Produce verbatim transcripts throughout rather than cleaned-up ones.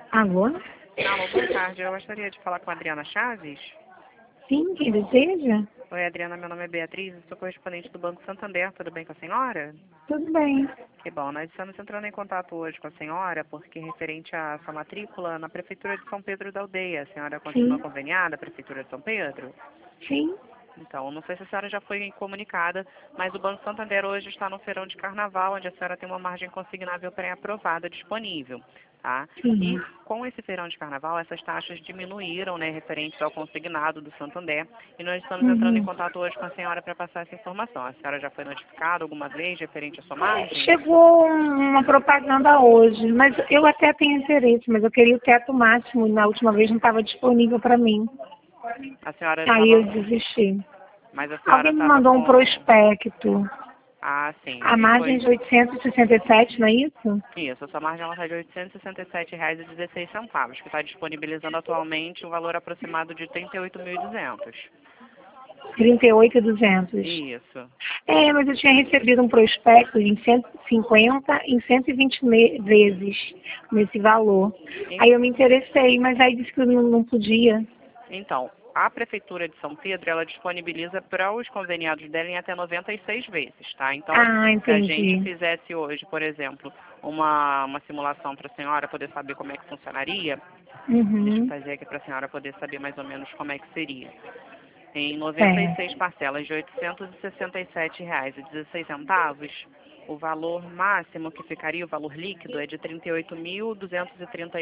Alô? Alô, boa tarde. Eu gostaria de falar com a Adriana Chaves. Sim, quem deseja? Oi, Adriana, meu nome é Beatriz, eu sou correspondente do Banco Santander. Tudo bem com a senhora? Tudo bem. Que bom, nós estamos entrando em contato hoje com a senhora porque referente à sua matrícula na Prefeitura de São Pedro da Aldeia. A senhora continua Sim, conveniada à Prefeitura de São Pedro? sim. Então, não sei se a senhora já foi comunicada, mas o Banco Santander hoje está no feirão de carnaval, onde a senhora tem uma margem consignável pré-aprovada disponível, tá? E Sim. com esse feirão de carnaval, essas taxas diminuíram, né, referentes ao consignado do Santander, e nós estamos entrando em Uhum. contato hoje com a senhora para passar essa informação. A senhora já foi notificada alguma vez referente à sua margem? Chegou uma propaganda hoje, mas eu até tenho interesse, mas eu queria o teto máximo e na última vez não estava disponível para mim. A senhora Aí eu estava... desisti. Mas a senhora Alguém me estava mandou um com... prospecto. Ah, sim. A E margem foi... de oitocentos e sessenta e sete, não é isso? Isso, a sua margem ela está de oitocentos e sessenta e sete reais e dezesseis centavos, que está disponibilizando atualmente um valor aproximado de trinta e oito mil e duzentos. trinta e oito mil e duzentos. Isso. É, mas eu tinha recebido um prospecto em cento e cinquenta em cento e vinte me- vezes nesse valor. En- Aí eu me interessei, mas aí disse que eu não, não podia. Então, a Prefeitura de São Pedro, ela disponibiliza para os conveniados dela em até noventa e seis vezes, tá? Então, Ah, se a gente entendi. fizesse hoje, por exemplo, uma, uma simulação para a senhora poder saber como é que funcionaria, deixa eu Uhum. fazer aqui para a senhora poder saber mais ou menos como é que seria. Em noventa e seis Certo. parcelas de oitocentos e sessenta e sete reais e dezesseis centavos, o valor máximo que ficaria, o valor líquido, é de trinta e oito mil duzentos e trinta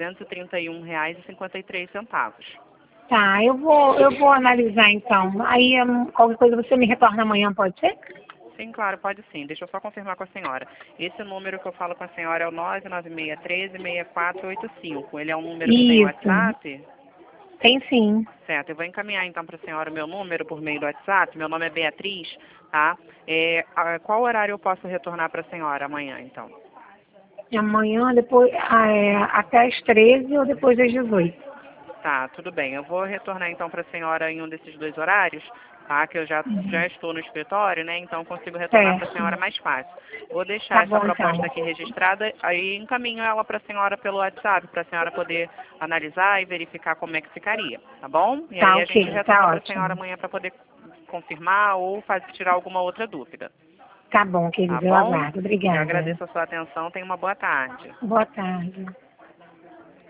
e um reais e cinquenta e três centavos. Tá, eu vou, eu vou analisar então. Aí hum, qualquer coisa você me retorna amanhã, pode ser? Sim, claro, pode sim. Deixa eu só confirmar com a senhora. Esse número que eu falo com a senhora é o nove nove seis um três, seis quatro oito cinco. Ele é um número que tem Isso. WhatsApp? Tem sim. Certo, eu vou encaminhar então para a senhora o meu número por meio do WhatsApp. Meu nome é Beatriz, tá? É, a- qual horário eu posso retornar para a senhora amanhã, então? Amanhã, depois, ah, é, até às treze ou depois das dezoito. Tá, tudo bem. Eu vou retornar então para a senhora em um desses dois horários, tá? Que eu já, já estou no escritório, né? Então consigo retornar para a Certo. senhora mais fácil. Vou Tá deixar essa bom então. proposta aqui registrada, aí encaminho ela para a senhora pelo WhatsApp, para a senhora poder analisar e verificar como é que ficaria, tá bom? E Tá aí a gente ok, retorna tá para a senhora ótimo. amanhã para poder confirmar ou fazer, tirar alguma outra dúvida, Tá bom, tá querido, eu bom? aguardo. Eu Obrigada. agradeço a sua atenção. Tenha uma boa tarde. Boa tarde.